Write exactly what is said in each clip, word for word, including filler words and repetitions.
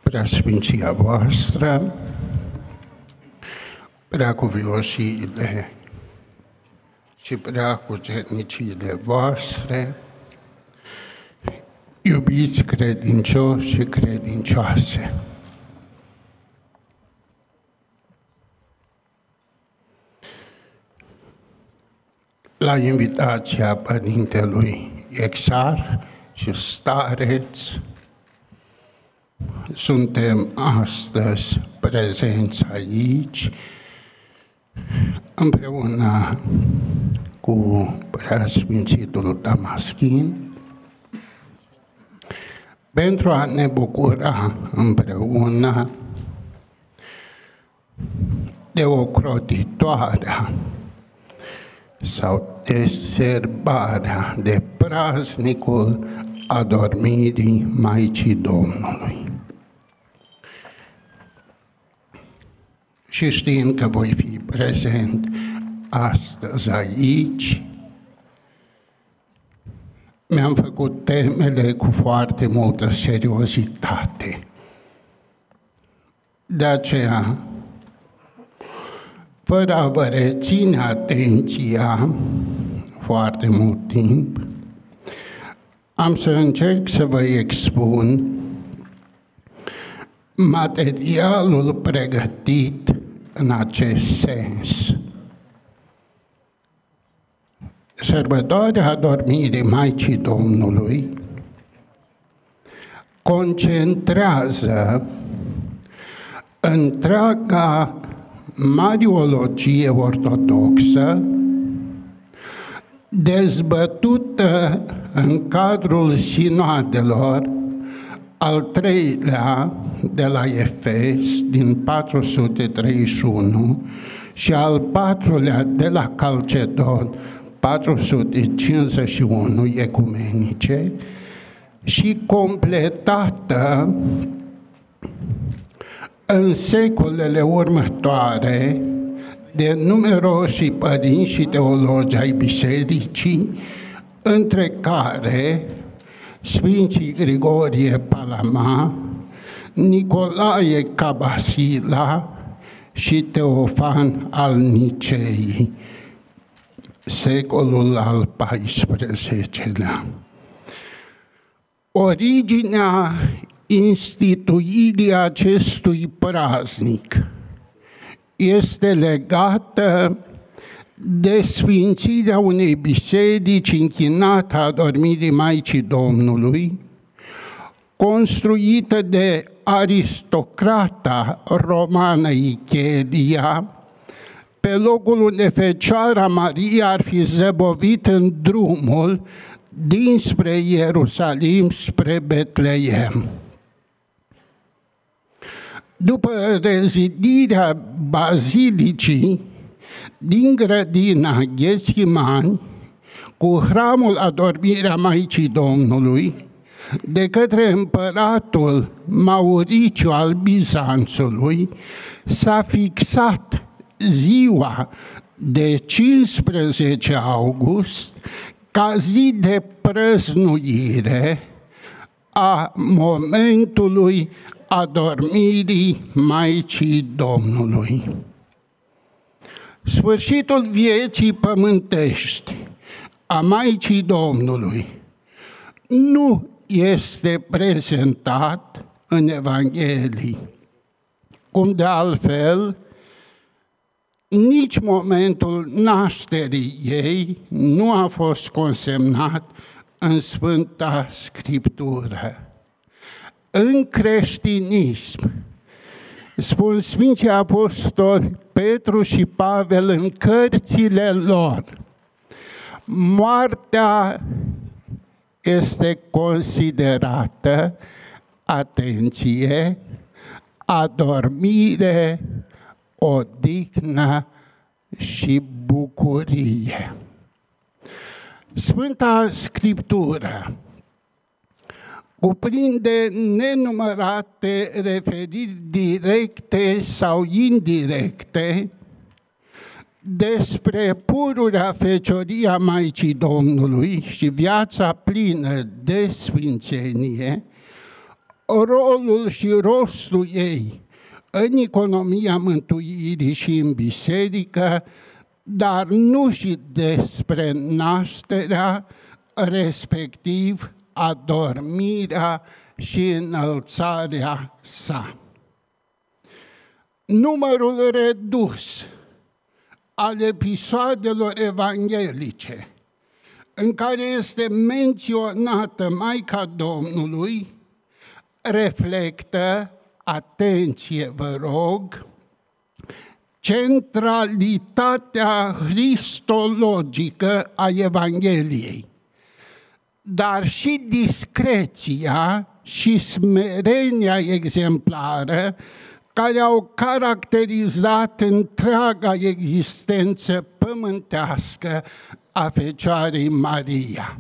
Preasfinția voastră, preacuvioșiile și preacucerniciile voastre, iubiți credincioși și credincioase, la invitația Părintelui Exarh și Stareț, suntem astăzi prezenți aici, împreună cu Preasfințitul Damaschin, pentru a ne bucura împreună de ocrotitoarea sau de sărbarea, de praznicul adormirii Maicii Domnului. Și știind că voi fi prezent astăzi aici, mi-am făcut temele cu foarte multă seriozitate. De aceea, fără a vă reține atenția foarte mult timp, am să încerc să vă expun materialul pregătit în acest sens. Sărbătoarea adormirii Maicii Domnului concentrează întreaga mariologie ortodoxă dezbătută în cadrul sinoadelor, al treilea de la Efes din patru sute treizeci și unu și al patrulea de la Calcedon patru sute cincizeci și unu ecumenice, și completată în secolele următoare de numeroși părinți și teologi ai bisericii, între care Sfinții Grigorie Palama, Nicolae Cabasila și Teofan al Niceii, secolul al paisprezecelea. Originea instituirii acestui praznic este legată de sfințirea unei biserici închinată adormirii Maicii Domnului, construită de aristocrata romană Ichelia, pe locul unde Fecioara Maria ar fi zăbovit în drumul dinspre Ierusalim spre Betleem. După rezidirea bazilicii din grădina Ghețimani cu hramul adormirea Maicii Domnului de către împăratul Mauriciu al Bizanțului, s-a fixat ziua de cincisprezece august ca zi de prăznuire a momentului adormirii Maicii Domnului. Sfârșitul vieții pământești a Maicii Domnului nu este prezentat în Evanghelii, cum de altfel nici momentul nașterii ei nu a fost consemnat în Sfânta Scriptură. În creștinism, spun Sfinții Apostoli Petru și Pavel în cărțile lor, moartea este considerată, atenție, adormire, odihnă și bucurie. Sfânta Scriptură cuprinde nenumărate referiri directe sau indirecte despre pururea fecioria Maicii Domnului și viața plină de sfințenie, rolul și rostul ei în economia mântuirii și în biserică, dar nu și despre nașterea, respectiv adormirea și înălțarea sa. Numărul redus al episoadelor evanghelice în care este menționată Maica Domnului reflectă, atenție vă rog, centralitatea cristologică a Evangheliei, dar și discreția și smerenia exemplară care au caracterizat întreaga existență pământească a Fecioarei Maria.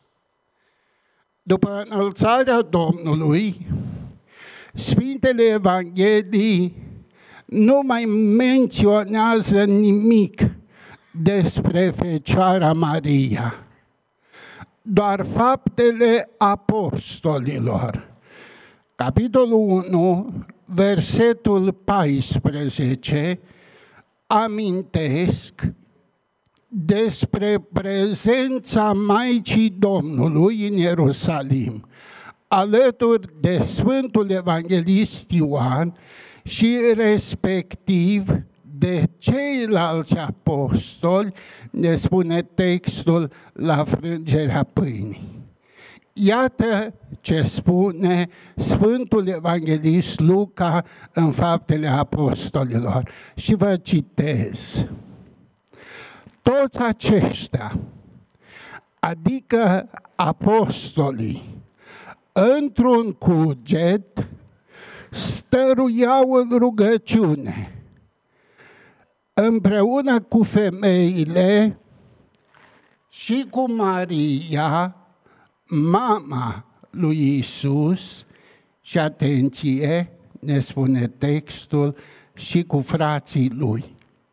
După înălțarea Domnului, Sfintele Evangheliei nu mai menționează nimic despre Fecioara Maria, doar faptele apostolilor. Capitolul unu, versetul paisprezece, amintesc despre prezența Maicii Domnului în Ierusalim, alături de Sfântul Evanghelist Ioan și respectiv de ceilalți apostoli, ne spune textul, la frângerea pâinii. Iată ce spune Sfântul Evanghelist Luca în Faptele Apostolilor. Și vă citez. Toți aceștia, adică apostolii, într-un cuget, stăruiau în rugăciune, împreună cu femeile și cu Maria, mama lui Iisus, și atenție, ne spune textul, și cu frații lui.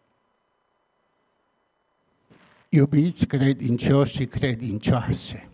Iubiți credincioși și credincioase,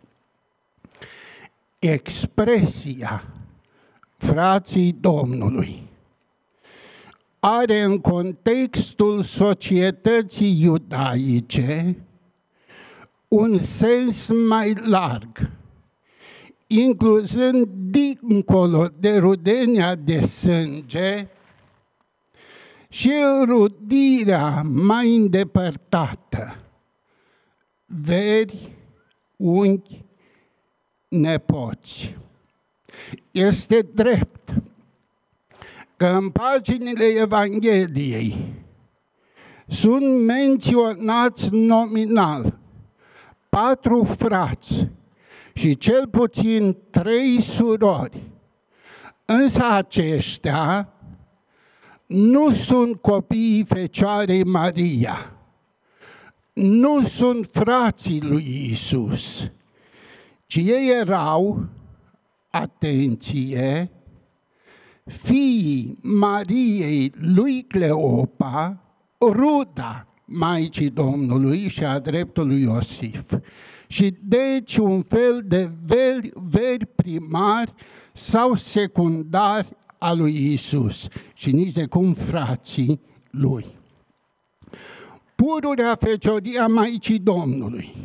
expresia frații Domnului are în contextul societății iudaice un sens mai larg, incluzând dincolo de rudenia de sânge și înrudirea mai îndepărtată, veri, unchi, nepoți. Este drept că în paginile Evangheliei sunt menționați nominal patru frați și cel puțin trei surori, însă aceștia nu sunt copiii Fecioarei Maria, nu sunt frații lui Iisus, ci ei erau, atenție, fiii Mariei lui Cleopa, ruda Maicii Domnului și a dreptului Iosif. Și deci un fel de veri, veri primari sau secundari a lui Iisus și nici de cum frații lui. Pururea fecioria Maicii Domnului,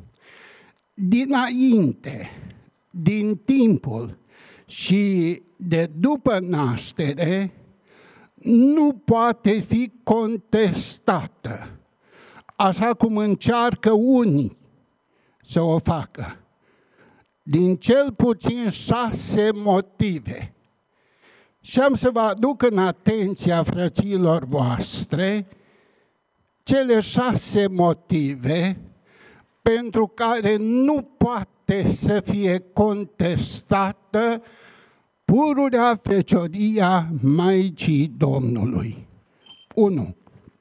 dinainte, din timpul și de după naștere, nu poate fi contestată, așa cum încearcă unii să o facă, din cel puțin șase motive. Și am să vă aduc în atenția frăților voastre cele șase motive pentru care nu poate să fie contestată pururea fecioria Maicii Domnului. unu.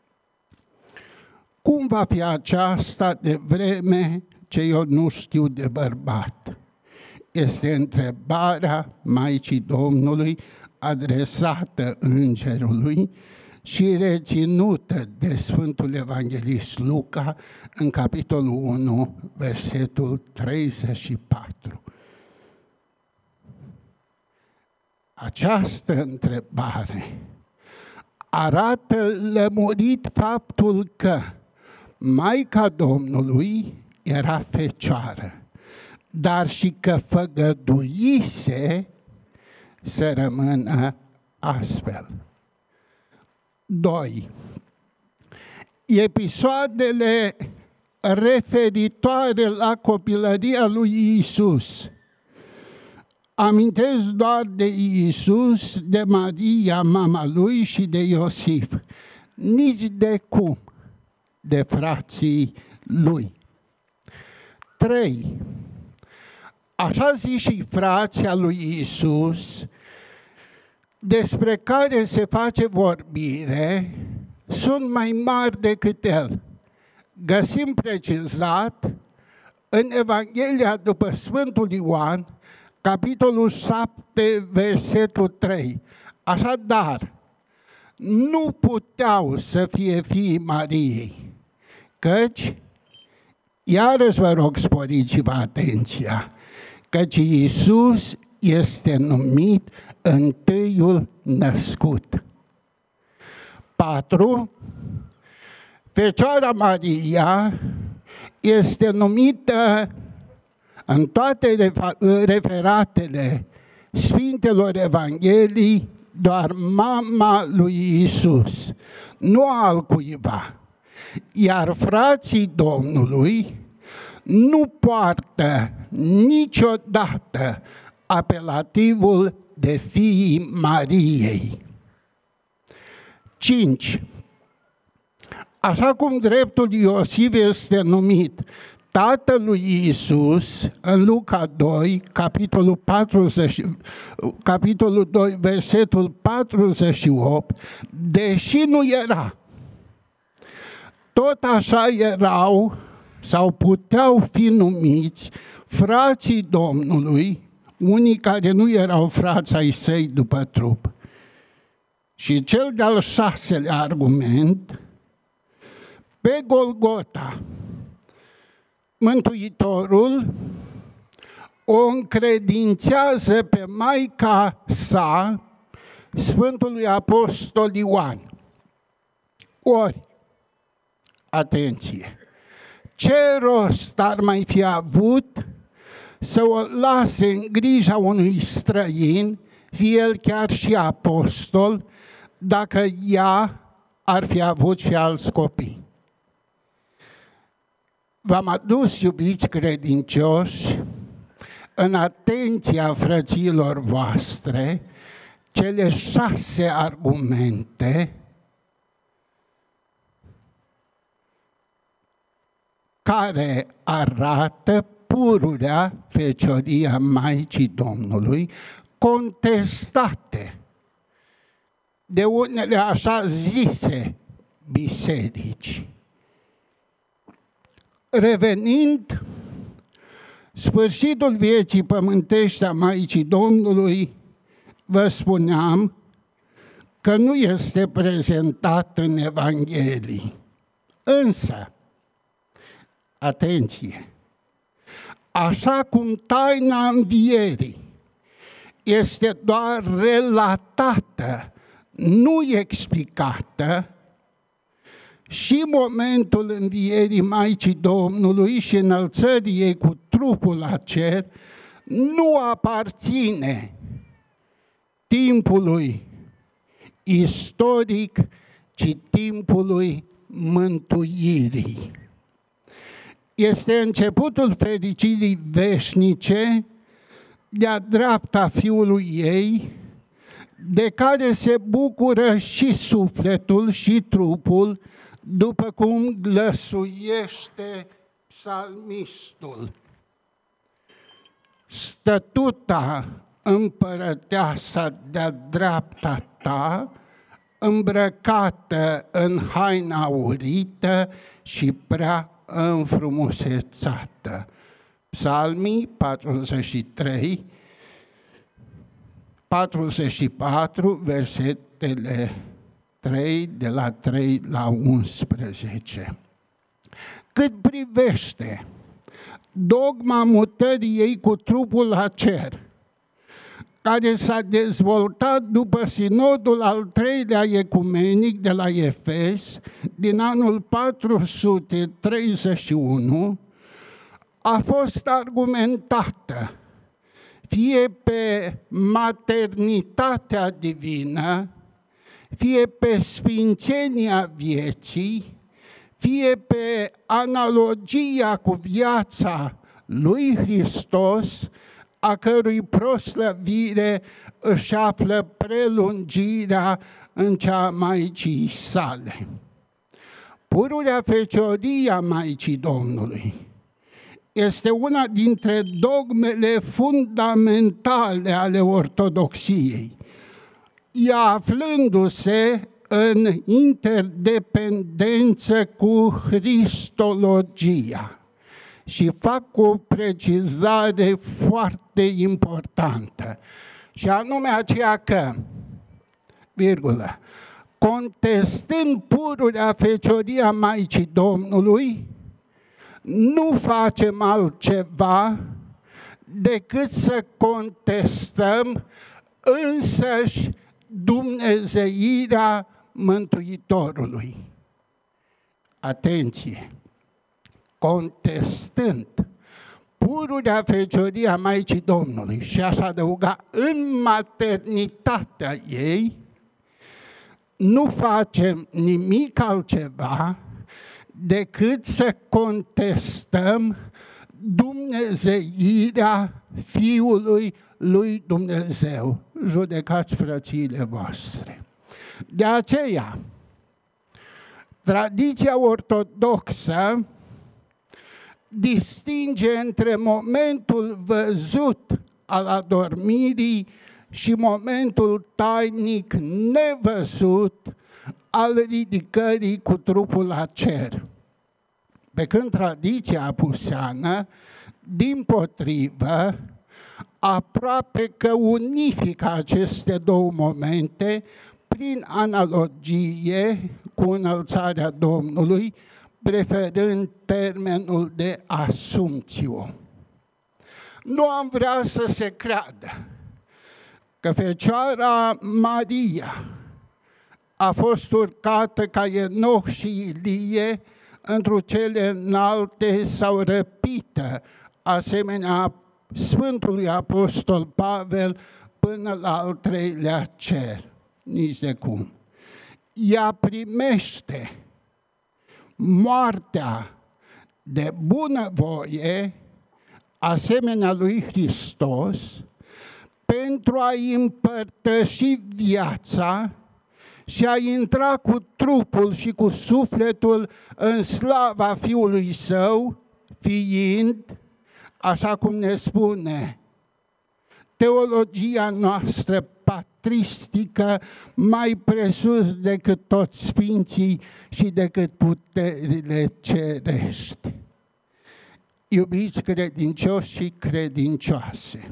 Cum va fi aceasta de vreme ce eu nu știu de bărbat? Este întrebarea Maicii Domnului adresată îngerului și reținută de Sfântul Evanghelist Luca în capitolul unu, versetul treizeci și patru. Această întrebare arată lămurit faptul că Maica Domnului era fecioară, dar și că făgăduise să rămână astfel. doi. Episoadele referitoare la copilăria lui Iisus. Amintesc doar de Iisus, de Maria, mama lui, și de Iosif. Nici de cum de frații lui. trei. Așa zi și frația lui Iisus, despre care se face vorbire, sunt mai mari decât el. Găsim precizat în Evanghelia după Sfântul Ioan, capitolul șapte, versetul trei. Așadar, nu puteau să fie fiii Mariei, căci, iarăși vă rog, sporiți-vă atenția, căci Iisus este numit întâiul născut. patru. Fecioara Maria este numită în toate referatele Sfintelor Evanghelii doar mama lui Iisus, nu al cuiva. Iar frații Domnului nu poartă niciodată apelativul de fiii Mariei. cinci. Așa cum dreptul Iosif este numit tatăl lui Iisus, în Luca doi, capitolul, patruzeci, capitolul doi, versetul patruzeci și opt, deși nu era, tot așa erau sau puteau fi numiți frații Domnului, unii care nu erau frați ai săi după trup. Și cel de-al șaselea argument, pe Golgota, Mântuitorul o încredințează pe Maica sa Sfântului Apostol Ioan. Ori, atenție, ce rost ar mai fi avut să o lase în grija unui străin, fie el chiar și apostol, dacă ea ar fi avut și alți copii? V-am adus, iubiți credincioși, în atenția frăților voastre, cele șase argumente care arată pururea fecioria Maicii Domnului, contestate de unele așa zise biserici. Revenind, sfârșitul vieții pământești a Maicii Domnului, vă spuneam că nu este prezentat în Evanghelii. Însă, atenție, așa cum taina învierii este doar relatată, nu explicată, și momentul învierii Maicii Domnului și înălțării ei cu trupul la cer nu aparține timpului istoric, ci timpului mântuirii. Este începutul fericirii veșnice de-a dreapta Fiului ei, de care se bucură și sufletul și trupul, după cum glăsuiește psalmistul. Stătuta împărăteasa de-a dreapta ta, îmbrăcată în haina aurită și prea înfrumusețată. Psalmii patruzeci și trei, patruzeci și patru, versetele trei, de la trei la unsprezece. Cât privește dogma mutării ei cu trupul la cer, care s-a dezvoltat după sinodul al treilea ecumenic de la Efes din anul patru sute treizeci și unu, a fost argumentată fie pe maternitatea divină, fie pe sfințenia vieții, fie pe analogia cu viața lui Hristos, a cărui proslăvire își află prelungirea în cea a Maicii sale. Pururea Fecioria Maicii Domnului este una dintre dogmele fundamentale ale ortodoxiei, ea aflându-se în interdependență cu Cristologia. Și fac o precizare foarte importantă, și anume aceea că, virgulă, contestând pururea Fecioria Maicii Domnului, nu facem altceva decât să contestăm însăși dumnezeirea Mântuitorului. Atenție! Contestând pururea Fecioria Maicii Domnului și aș adăuga în maternitatea ei, nu facem nimic altceva decât să contestăm dumnezeirea Fiului lui Dumnezeu. Judecați frățiile voastre. De aceea, tradiția ortodoxă distinge între momentul văzut al adormirii și momentul tainic nevăzut al ridicării cu trupul la cer. Pe când tradiția apuseană, dimpotrivă, aproape că unifică aceste două momente prin analogie cu înălțarea Domnului, preferând termenul de asumpțiu. Nu am vrea să se creadă că Fecioara Maria a fost urcată ca Enoch și Ilie într-o cele înalte sau răpită, asemenea Sfântului Apostol Pavel, până la al treilea cer. Nici de cum. Ea primește moartea de bunăvoie, asemenea lui Hristos, pentru a-i împărtăși viața și a intra cu trupul și cu sufletul în slava Fiului Său, fiind, așa cum ne spune teologia noastră patristică, mai presus decât toți sfinții și decât puterile cerești. Iubiți credincioși și credincioase,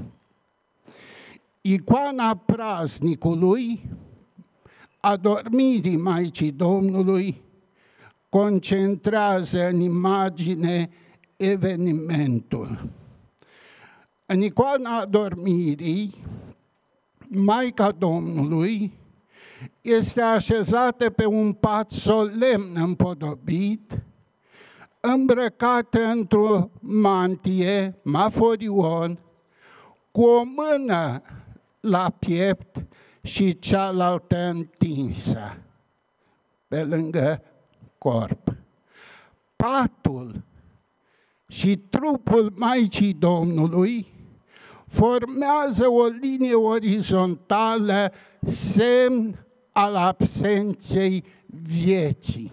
icoana praznicului adormirii Maicii Domnului concentrează în imagine evenimentul. În icoana adormirii, Maica Domnului este așezată pe un pat solemn împodobit, îmbrăcată într-o mantie, maforion, cu o mână la piept și cealaltă întinsă pe lângă corp. Patul și trupul Maicii Domnului formează o linie orizontală, semn al absenței vieții.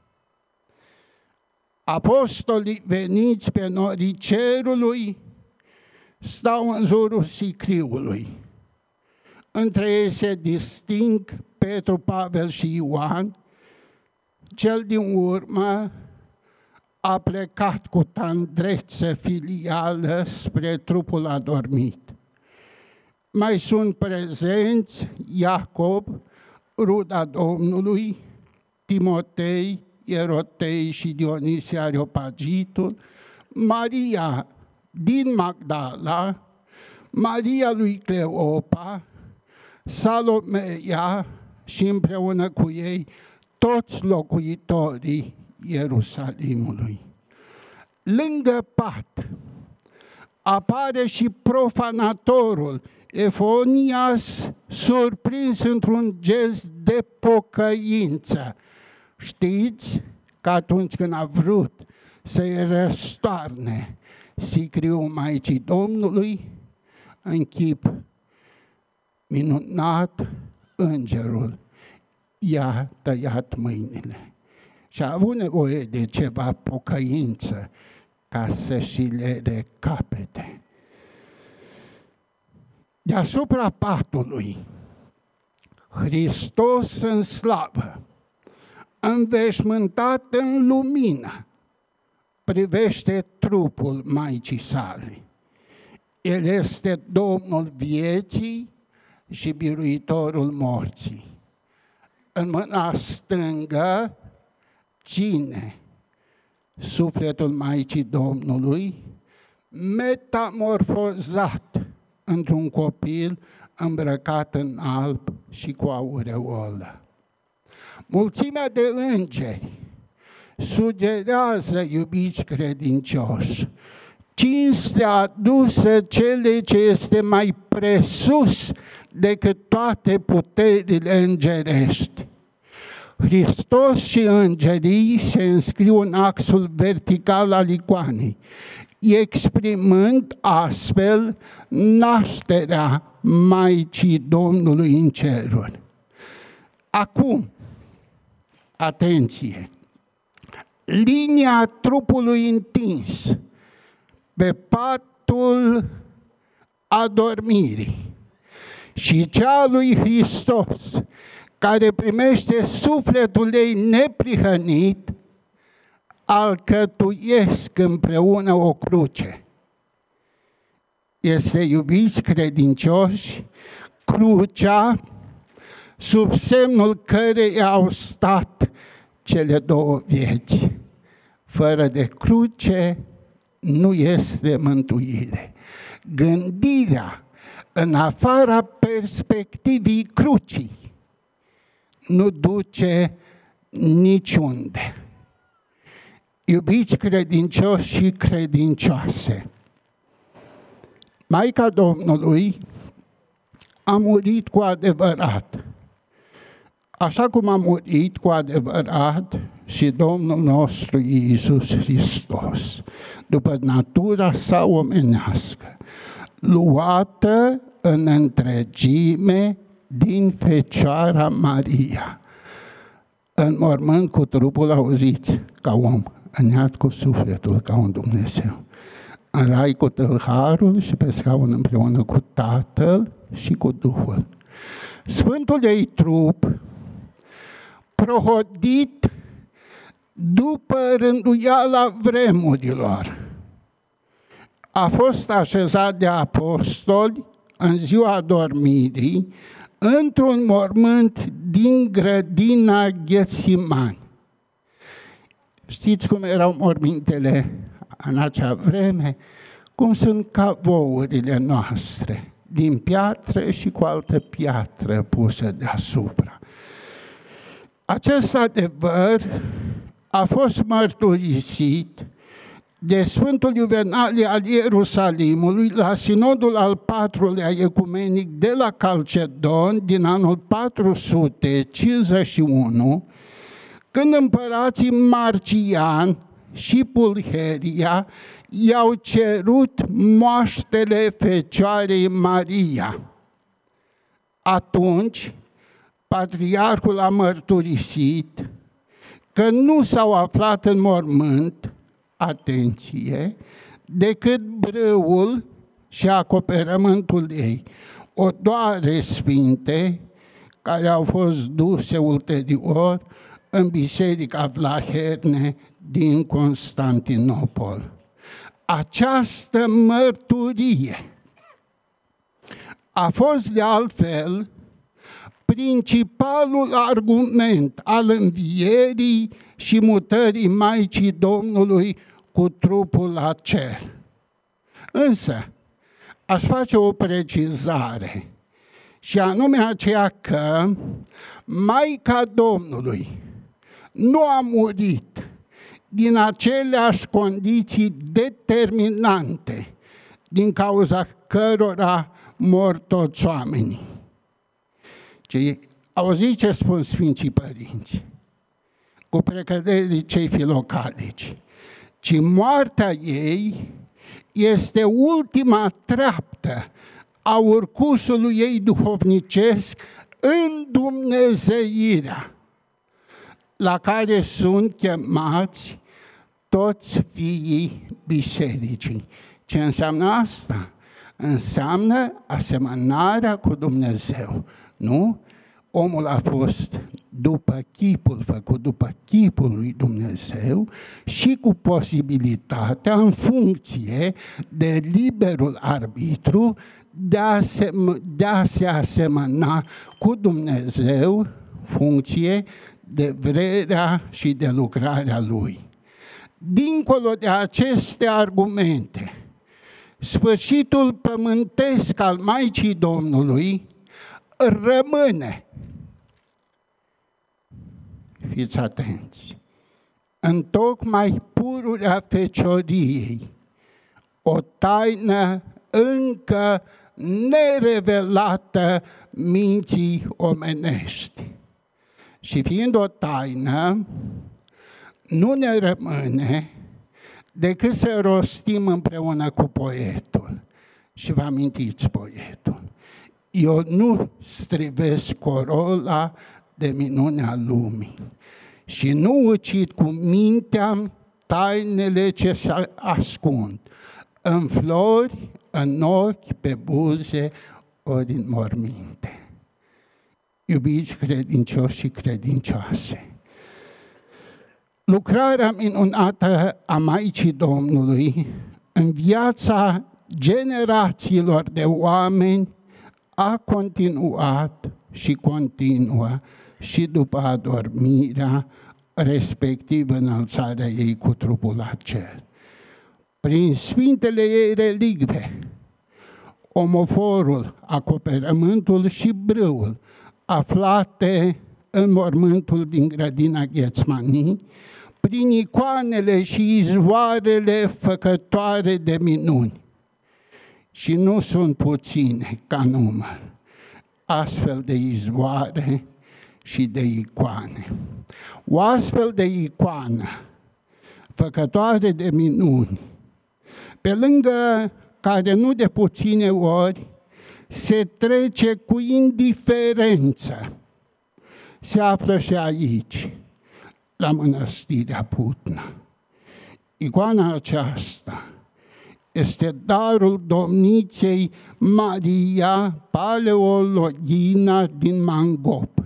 Apostolii veniți pe norii cerului stau în jurul sicriului. Între ei se disting Petru, Pavel și Ioan. Cel din urmă a plecat cu tandrețe filială spre trupul adormit. Mai sunt prezenți Iacob, ruda Domnului, Timotei, Ierotei și Dionisie Areopagitul, Maria din Magdala, Maria lui Cleopa, Salomea și împreună cu ei toți locuitorii Ierusalimului. Lângă pat apare și profanatorul Efonias, surprins într-un gest de pocăință. Știți că atunci când a vrut să-i răstoarne sicriul Maicii Domnului, în chip minunat, îngerul i-a tăiat mâinile. Și a avut nevoie de ceva pocăință ca să și le recapete. Deasupra patului, Hristos în slavă, înveșmântat în lumină, privește trupul Maicii sale. El este Domnul vieții și biruitorul morții. În mâna stângă ține sufletul Maicii Domnului, metamorfozat într-un copil îmbrăcat în alb și cu aureolă. Mulțimea de îngeri sugerează, iubiți credincioși, cinstea adusă cele ce este mai presus decât toate puterile îngerești. Hristos și îngerii se înscriu în axul vertical al icoanei, exprimând astfel nașterea Maicii Domnului în ceruri. Acum, atenție! Linia trupului întins pe patul adormirii și cea lui Hristos, care primește sufletul ei neprihănit, alcătuiesc împreună o cruce. Este, iubiți credincioși, crucea sub semnul căreia au stat cele două vieți. Fără de cruce nu este mântuire. Gândirea în afara perspectivii crucii nu duce niciunde. Iubiți credincioși și credincioase, Maica Domnului a murit cu adevărat, așa cum a murit cu adevărat și Domnul nostru Iisus Hristos, după natura sa omenească, luată în întregime din Fecioara Maria, în mormânt cu trupul, auziți, ca om, în iad cu sufletul, ca un Dumnezeu, în rai cu tâlharul și pe scaun împreună cu Tatăl și cu Duhul. Sfântul ei trup, prohodit după rânduiala vremurilor, a fost așezat de apostoli în ziua dormirii într-un mormânt din grădina Ghetsimani. Știți cum erau mormintele în acea vreme? Cum sunt cavourile noastre, din piatră și cu altă piatră pusă deasupra. Acest adevăr a fost mărturisit de Sfântul Iuvenalie al Ierusalimului la sinodul al patrulea ecumenic de la Calcedon din anul patru sute cincizeci și unu, când împărații Marcian și Pulcheria i-au cerut moaștele Fecioarei Maria. Atunci, patriarhul a mărturisit că nu s-au aflat în mormânt, atenție, decât brâul și acoperământul ei, odoare sfinte care au fost duse ulterior în Biserica Vlaherne din Constantinopol. Această mărturie a fost de altfel principalul argument al învierii și mutării Maicii Domnului cu trupul la cer. Însă, aș face o precizare, și anume aceea că Maica Domnului nu a murit din aceleași condiții determinante din cauza cărora mor toți oamenii. Ce, auziți ce spun Sfinții Părinți, cu precădere cei filocalici, ci moartea ei este ultima treaptă a urcușului ei duhovnicesc în dumnezeirea la care sunt chemați toți fiii bisericii. Ce înseamnă asta? Înseamnă asemănarea cu Dumnezeu, nu? Omul a fost după chipul, făcut după chipul lui Dumnezeu și cu posibilitatea, în funcție de liberul arbitru, de a se, de a se asemăna cu Dumnezeu, funcție de vrerea și de lucrarea Lui. Dincolo de aceste argumente, sfârșitul pământesc al Maicii Domnului rămâne, fiți atenți, întocmai pururea fecioriei, o taină încă nerevelată minții omenești. Și fiind o taină, nu ne rămâne decât să rostim împreună cu poetul. Și vă amintiți poetul. Eu nu strivesc corola de minunea lumii și nu ucid cu mintea tainele ce se ascund în flori, în ochi, pe buze, ori în morminte. Iubiți credincioși și credincioase, lucrarea minunată a Maicii Domnului în viața generațiilor de oameni a continuat și continuă și după adormirea, respectiv înălțarea ei cu trupul la cer. Prin sfintele ei relicve, omoforul, acoperământul și brâul aflate în mormântul din grădina Ghețmanii, prin icoanele și izvoarele făcătoare de minuni. Și nu sunt puține ca număr astfel de izvoare și de icoane. O astfel de icoană făcătoare de minuni, pe lângă care nu de puține ori se trece cu indiferență, se află și aici, la Mănăstirea Putna. Icoana aceasta este darul domniței Maria Paleologina din Mangop,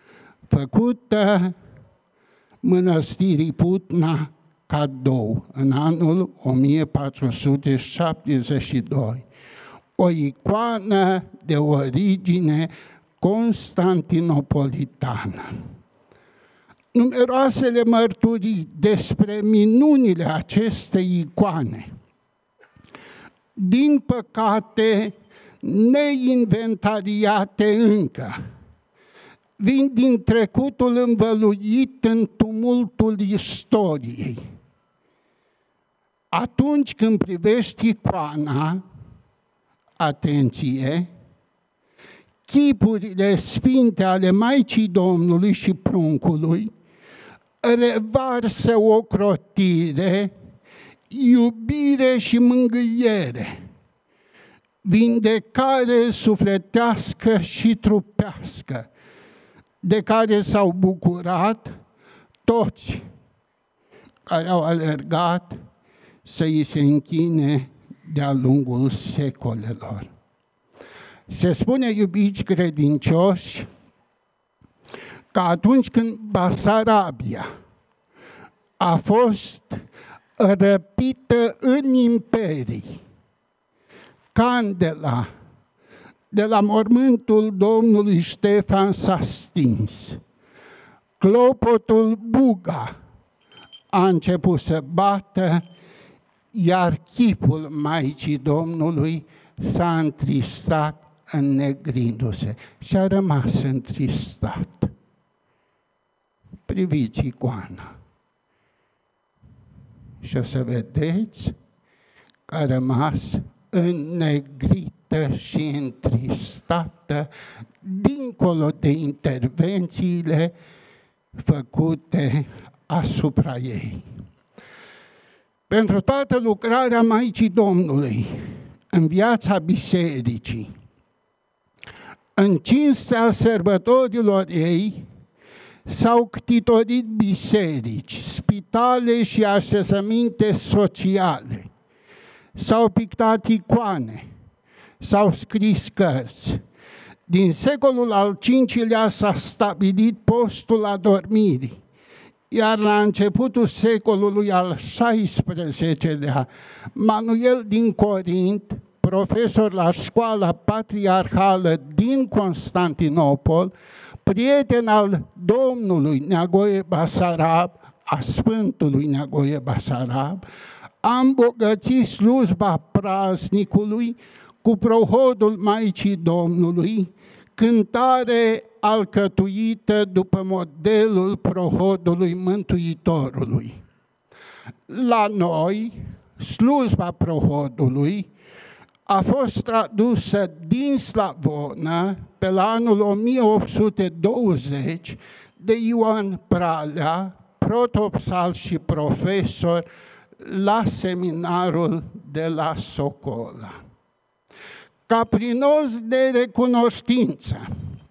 făcută Mănăstirii Putna cadou în anul o mie patru sute șaptezeci și doi. O icoană de origine constantinopolitană. Numeroasele mărturii despre minunile acestei icoane, din păcate neinventariate încă, vin din trecutul învăluit în tumultul istoriei. Atunci când privești icoana, atenție, chipurile sfinte ale Maicii Domnului și pruncului revarsă ocrotire, iubire și mângâiere, vindecare sufletească și trupească, de care s-au bucurat toți care au alergat să îi se închine de-a lungul secolelor. Se spune, iubiți credincioși, că atunci când Basarabia a fost răpită în imperii, candela de la mormântul domnului Ștefan s-a stins, clopotul Buga a început să bată, iar chipul Maicii Domnului s-a întristat înnegrindu-se și a rămas întristat. Priviți icoana și o să vedeți că a rămas înnegrită și întristată dincolo de intervențiile făcute asupra ei. Pentru toată lucrarea Maicii Domnului în viața bisericii, în cinstea sărbătorilor ei, s-au ctitorit biserici, spitale și așezăminte sociale, s-au pictat icoane, s-au scris cărți. Din secolul al cincilea s-a stabilit postul adormirii, iar la începutul secolului al șaisprezecelea, Manuel din Corint, profesor la școala patriarhală din Constantinopol, prieten al domnului Neagoe Basarab, a Sfântului Neagoe Basarab, a îmbogățit slujba praznicului cu prohodul Maicii Domnului, cântare alcătuită după modelul prohodului Mântuitorului. La noi, slujba prohodului a fost tradusă din slavonă pe la anul o mie opt sute douăzeci de Ioan Pralea, protopsal și profesor la seminarul de la Socola. Caprinos de recunoștință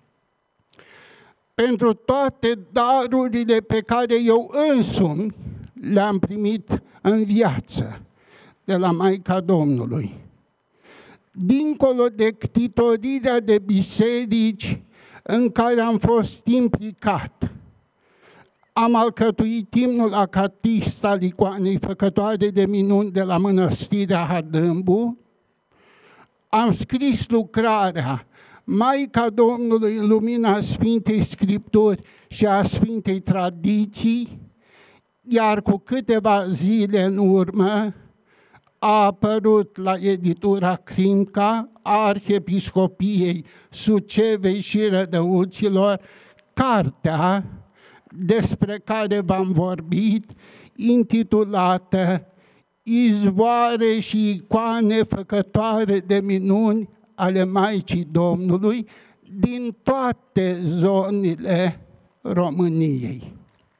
pentru toate darurile pe care eu însumi le-am primit în viață de la Maica Domnului. Dincolo de ctitorirea de biserici în care am fost implicat, am alcătuit imnul acatist al icoanei făcătoare de minuni de la Mănăstirea Hadâmbu, am scris lucrarea Maica Domnului în lumina Sfintei Scripturi și a Sfintei Tradiții, iar cu câteva zile în urmă a apărut la editura Crimca a Arhiepiscopiei Sucevei și Rădăuților cartea despre care v-am vorbit, intitulată Izvoare și icoane făcătoare de minuni ale Maicii Domnului din toate zonele României.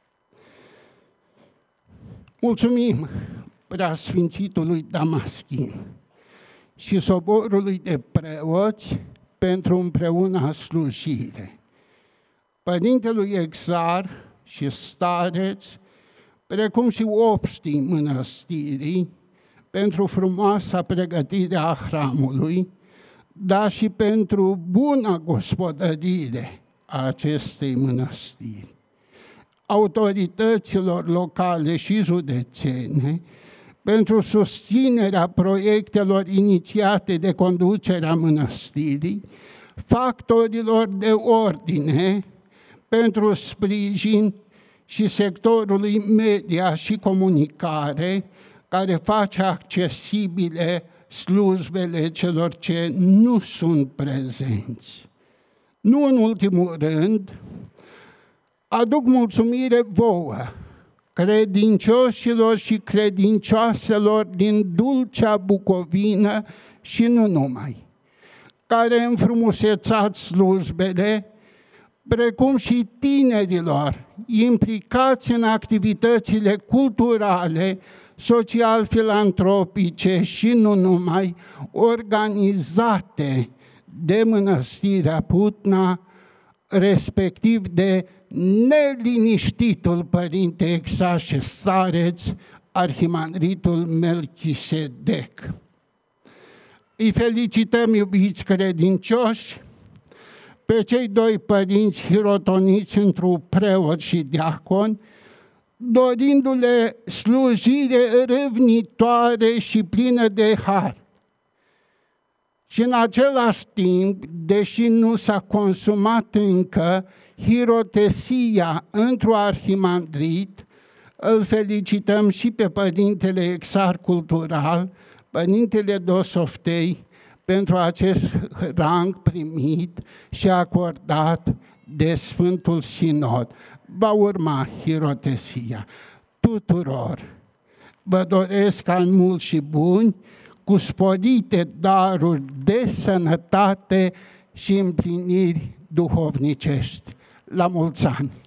Mulțumim Preasfințitului Damaschin și soborului de preoți pentru împreună slujire, Părintelui Exar și stareți, precum și obștii mănăstirii, pentru frumoasa pregătire a hramului, dar și pentru buna gospodărire a acestei mănăstiri, autorităților locale și județene, pentru susținerea proiectelor inițiate de conducerea mănăstirii, factorilor de ordine, pentru sprijin și sectorului media și comunicare, care face accesibile slujbele celor ce nu sunt prezenți. Nu în ultimul rând, aduc mulțumire vouă, credincioșilor și credincioaselor din dulcea Bucovină și nu numai, care înfrumusețați slujbele, precum și tinerilor implicați în activitățile culturale, social-filantropice și nu numai, organizate de Mănăstirea Putna, respectiv de neliniștitul Părinte Exar și stareț, Arhimandritul Melchisedec. Îi felicităm, iubiți credincioși, pe cei doi părinți hirotoniți într-un preot și diacon, dorindu-le slujire râvnitoare și plină de har. Și în același timp, deși nu s-a consumat încă hirotesia într-un arhimandrit, îl felicităm și pe Părintele Exar Cultural, Părintele Dosoftei, pentru acest rang primit și acordat de Sfântul Sinod. Va urma hirotesia. Tuturor vă doresc ani mulți și buni, cu sporite daruri de sănătate și împliniri duhovnicești. La mulți ani!